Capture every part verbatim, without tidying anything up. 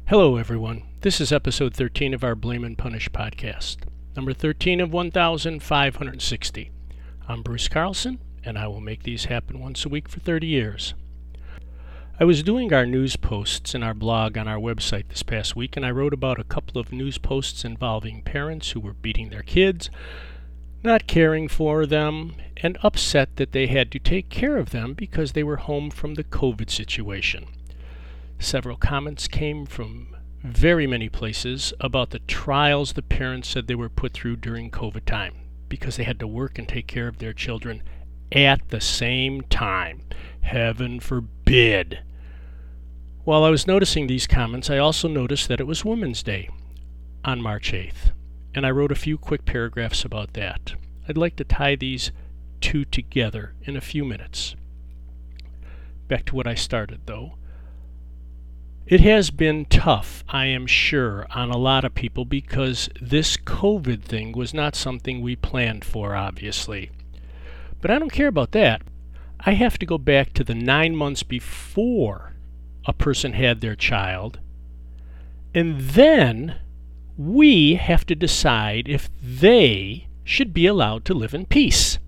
Hello, everyone. This is episode thirteen of our Blame and Punish podcast, number thirteen of one thousand five hundred sixty. I'm Bruce Carlson, and I will make these happen once a week for thirty years. I was doing our news posts in our blog on our website this past week, and I wrote about a couple of news posts involving parents who were beating their kids, not caring for them, and upset that they had to take care of them because they were home from the COVID situation. Several comments came from very many places about the trials the parents said they were put through during COVID time because they had to work and take care of their children at the same time. Heaven forbid. While I was noticing these comments, I also noticed that it was Women's Day on March eighth, and I wrote a few quick paragraphs about that. I'd like to tie these two together in a few minutes. Back to what I started, though. It has been tough, I am sure, on a lot of people because this COVID thing was not something we planned for, obviously. But I don't care about that. I have to go back to the nine months before a person had their child, and then we have to decide if they should be allowed to live in peace.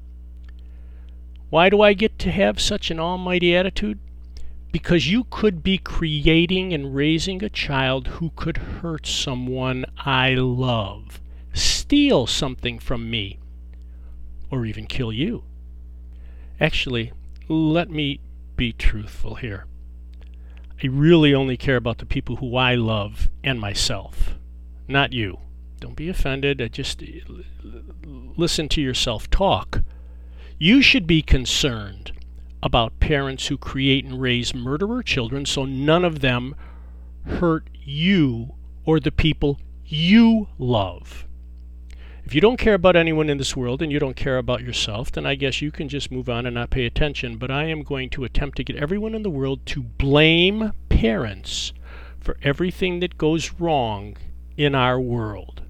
Why do I get to have such an almighty attitude? Because you could be creating and raising a child who could hurt someone I love, steal something from me, or even kill you. Actually, let me be truthful here. I really only care about the people who I love and myself, not you. Don't be offended. I just listen to yourself talk. You should be concerned about parents who create and raise murderer children so none of them hurt you or the people you love. If you don't care about anyone in this world and you don't care about yourself, then I guess you can just move on and not pay attention. But I am going to attempt to get everyone in the world to blame parents for everything that goes wrong in our world.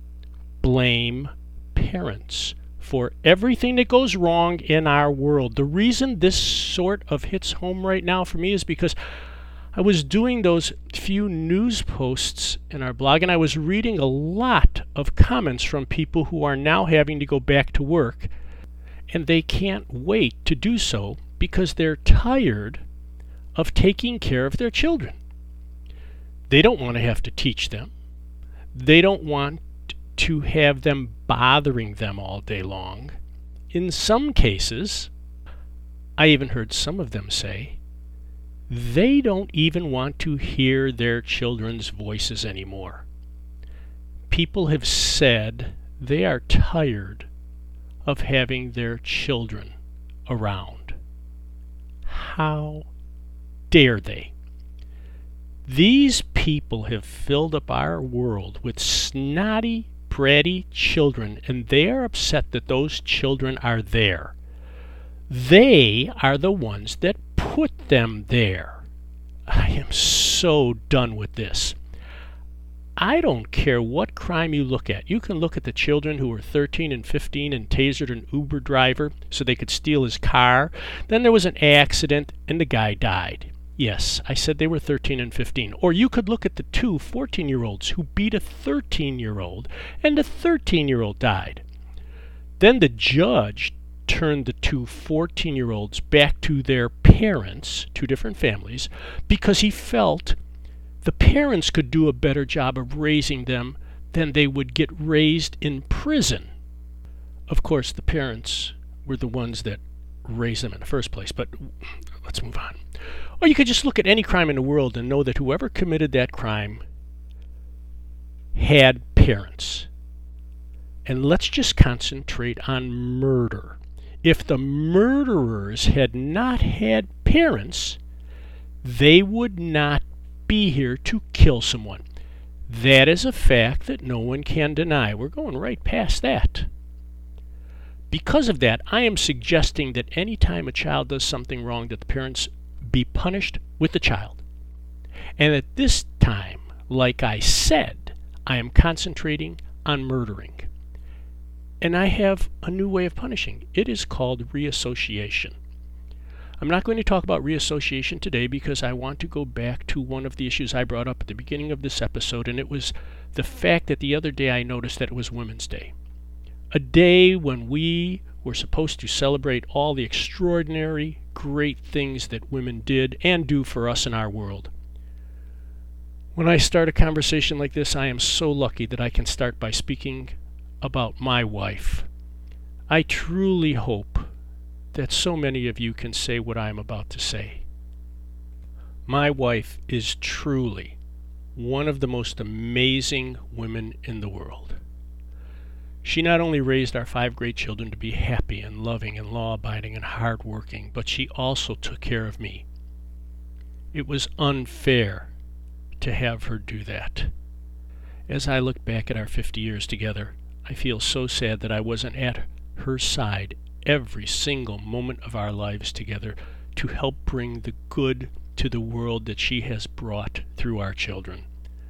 Blame parents for everything that goes wrong in our world. The reason this sort of hits home right now for me is because I was doing those few news posts in our blog, and I was reading a lot of comments from people who are now having to go back to work, and they can't wait to do so because they're tired of taking care of their children. They don't want to have to teach them. They don't want to have them bothering them all day long. In some cases, I even heard some of them say, they don't even want to hear their children's voices anymore. People have said they are tired of having their children around. How dare they? These people have filled up our world with snotty, bratty children, and they are upset that those children are there. They are the ones that put them there. I am so done with this. I don't care what crime you look at. You can look at the children who were thirteen and fifteen and tasered an Uber driver so they could steal his car. Then there was an accident and the guy died. Yes, I said they were thirteen and fifteen. Or you could look at the two fourteen-year-olds who beat a thirteen-year-old, and the thirteen-year-old died. Then the judge turned the two fourteen-year-olds back to their parents, two different families, because he felt the parents could do a better job of raising them than they would get raised in prison. Of course, the parents were the ones that raised them in the first place, but let's move on. Or you could just look at any crime in the world and know that whoever committed that crime had parents. And let's just concentrate on murder. If the murderers had not had parents, they would not be here to kill someone. That is a fact that no one can deny. We're going right past that. Because of that, I am suggesting that any time a child does something wrong, that the parents be punished with the child. And at this time, like I said, I am concentrating on murdering. And I have a new way of punishing. It is called reassociation. I'm not going to talk about reassociation today because I want to go back to one of the issues I brought up at the beginning of this episode, and it was the fact that the other day I noticed that it was Women's Day. A day when we were supposed to celebrate all the extraordinary, great things that women did and do for us in our world. When I start a conversation like this, I am so lucky that I can start by speaking about my wife. I truly hope that so many of you can say what I am about to say. My wife is truly one of the most amazing women in the world. She not only raised our five great children to be happy and loving and law-abiding and hard-working, but she also took care of me. It was unfair to have her do that. As I look back at our fifty years together, I feel so sad that I wasn't at her side every single moment of our lives together to help bring the good to the world that she has brought through our children.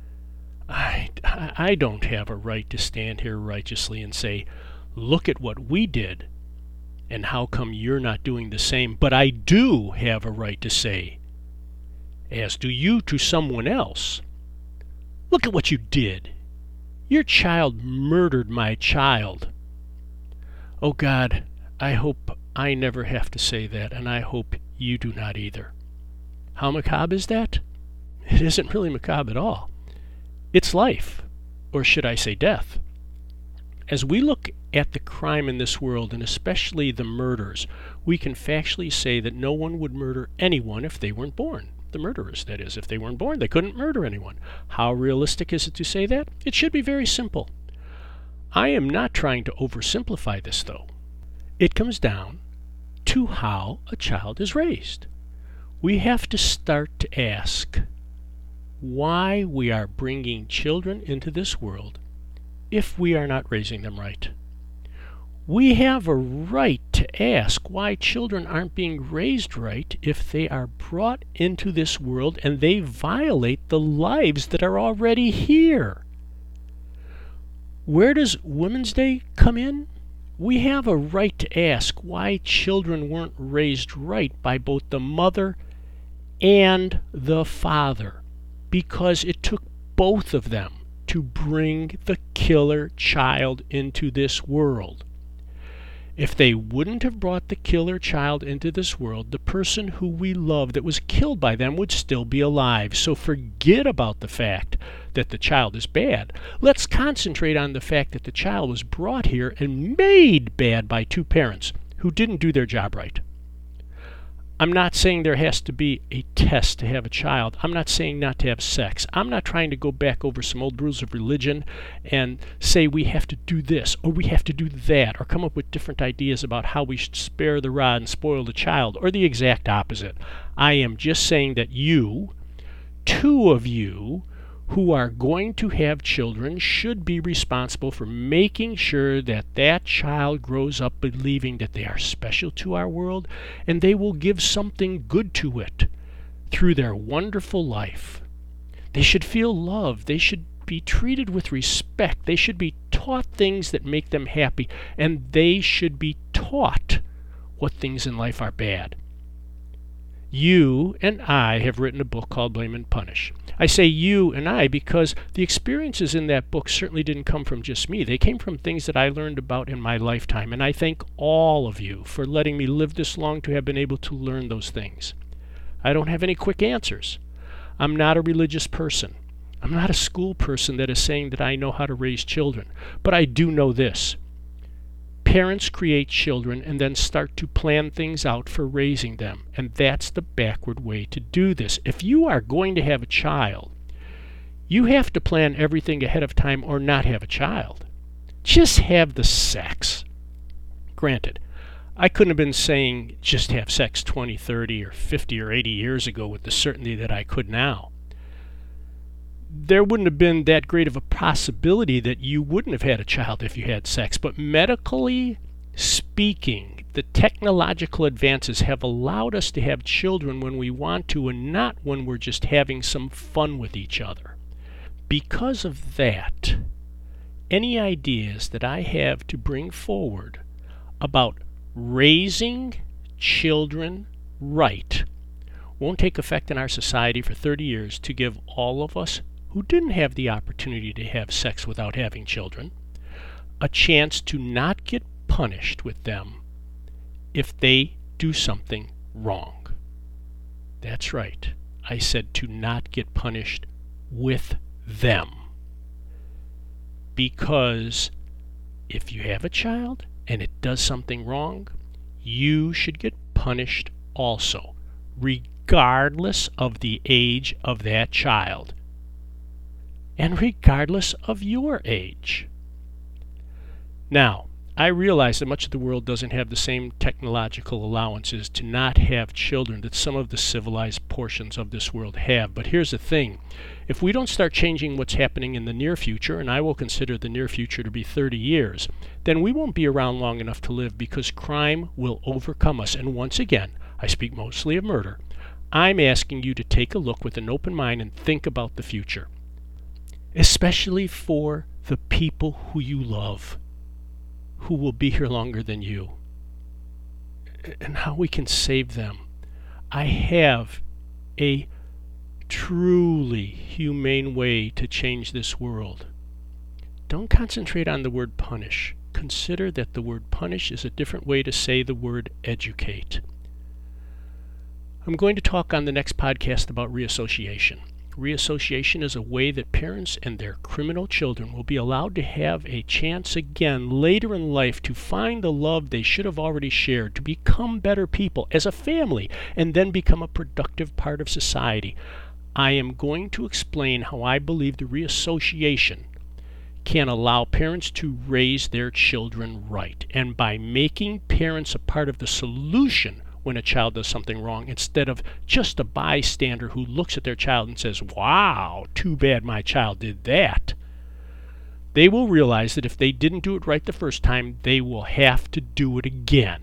I, I don't have a right to stand here righteously and say, look at what we did, and how come you're not doing the same? But I do have a right to say, as do you to someone else, look at what you did. Your child murdered my child. Oh God, I hope I never have to say that, and I hope you do not either. How macabre is that? It isn't really macabre at all. It's life, or should I say death. As we look at the crime in this world, and especially the murders, we can factually say that no one would murder anyone if they weren't born. The murderers, that is. If they weren't born, they couldn't murder anyone. How realistic is it to say that? It should be very simple. I am not trying to oversimplify this, though. It comes down to how a child is raised. We have to start to ask why we are bringing children into this world if we are not raising them right. We have a right to ask why children aren't being raised right if they are brought into this world and they violate the lives that are already here. Where does Women's Day come in? We have a right to ask why children weren't raised right by both the mother and the father, because it took both of them to bring the killer child into this world. If they wouldn't have brought the killer child into this world, the person who we love that was killed by them would still be alive. So forget about the fact that the child is bad. Let's concentrate on the fact that the child was brought here and made bad by two parents who didn't do their job right. I'm not saying there has to be a test to have a child. I'm not saying not to have sex. I'm not trying to go back over some old rules of religion and say we have to do this or we have to do that or come up with different ideas about how we should spare the rod and spoil the child, or the exact opposite. I am just saying that you, two of you, who are going to have children should be responsible for making sure that that child grows up believing that they are special to our world and they will give something good to it through their wonderful life. They should feel loved. They should be treated with respect. They should be taught things that make them happy, and they should be taught what things in life are bad. You and I have written a book called Blame and Punish. I say you and I because the experiences in that book certainly didn't come from just me. They came from things that I learned about in my lifetime, and I thank all of you for letting me live this long to have been able to learn those things. I don't have any quick answers. I'm not a religious person. I'm not a school person that is saying that I know how to raise children, but I do know this. Parents create children and then start to plan things out for raising them, and that's the backward way to do this. If you are going to have a child, you have to plan everything ahead of time or not have a child. Just have the sex. Granted, I couldn't have been saying just have sex twenty, thirty, or fifty, or eighty years ago with the certainty that I could now. There wouldn't have been that great of a possibility that you wouldn't have had a child if you had sex. But medically speaking, the technological advances have allowed us to have children when we want to and not when we're just having some fun with each other. Because of that, any ideas that I have to bring forward about raising children right won't take effect in our society for thirty years to give all of us who didn't have the opportunity to have sex without having children a chance to not get punished with them if they do something wrong. That's right. I said to not get punished with them. Because if you have a child and it does something wrong, you should get punished also, regardless of the age of that child, and regardless of your age. Now, I realize that much of the world doesn't have the same technological allowances to not have children that some of the civilized portions of this world have. But here's the thing. If we don't start changing what's happening in the near future, and I will consider the near future to be thirty years, then we won't be around long enough to live because crime will overcome us. And once again, I speak mostly of murder. I'm asking you to take a look with an open mind and think about the future, especially for the people who you love, who will be here longer than you, and how we can save them. I have a truly humane way to change this world. Don't concentrate on the word punish. Consider that the word punish is a different way to say the word educate. I'm going to talk on the next podcast about reassociation. Reassociation is a way that parents and their criminal children will be allowed to have a chance again later in life to find the love they should have already shared, to become better people as a family, and then become a productive part of society. I am going to explain how I believe the reassociation can allow parents to raise their children right, and by making parents a part of the solution when a child does something wrong, instead of just a bystander who looks at their child and says, "Wow, too bad my child did that." They will realize that if they didn't do it right the first time, they will have to do it again.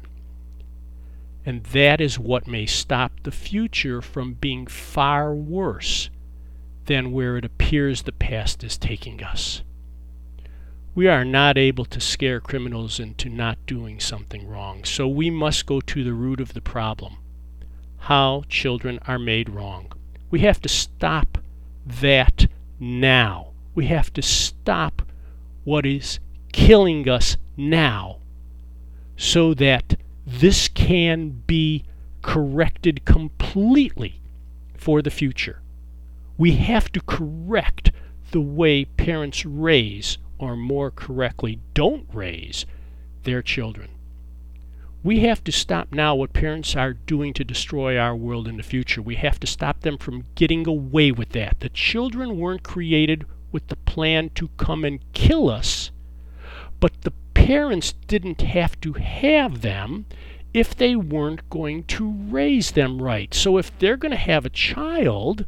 And that is what may stop the future from being far worse than where it appears the past is taking us. We are not able to scare criminals into not doing something wrong, so we must go to the root of the problem: how children are made wrong. We have to stop that now. We have to stop what is killing us now so that this can be corrected completely for the future. We have to correct the way parents raise, or more correctly, don't raise their children. We have to stop now what parents are doing to destroy our world in the future. We have to stop them from getting away with that. The children weren't created with the plan to come and kill us, but the parents didn't have to have them if they weren't going to raise them right. So if they're going to have a child,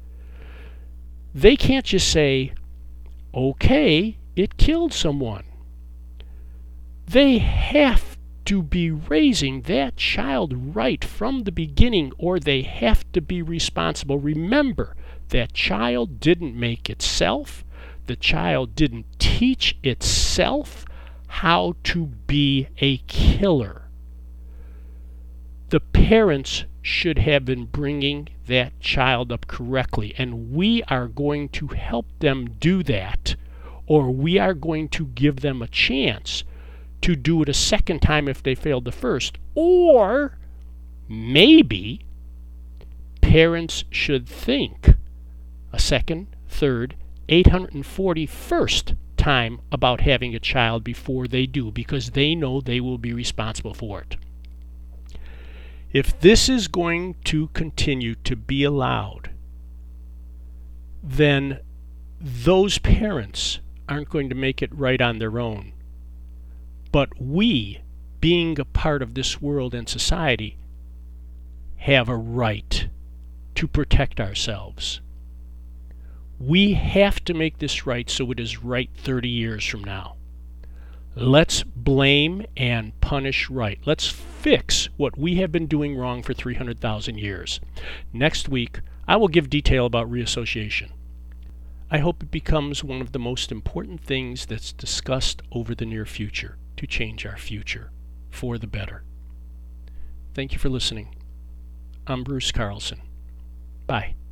they can't just say, "Okay, it killed someone." They have to be raising that child right from the beginning, or they have to be responsible. Remember, that child didn't make itself. The child didn't teach itself how to be a killer. The parents should have been bringing that child up correctly, and we are going to help them do that, or we are going to give them a chance to do it a second time if they failed the first. Or maybe parents should think a second, third, eight hundred forty-first time about having a child before they do, because they know they will be responsible for it. If this is going to continue to be allowed, then those parents aren't going to make it right on their own. But we, being a part of this world and society, have a right to protect ourselves. We have to make this right so it is right thirty years from now. Let's blame and punish right. Let's fix what we have been doing wrong for three hundred thousand years. Next week, I will give detail about reassociation. I hope it becomes one of the most important things that's discussed over the near future to change our future for the better. Thank you for listening. I'm Bruce Carlson. Bye.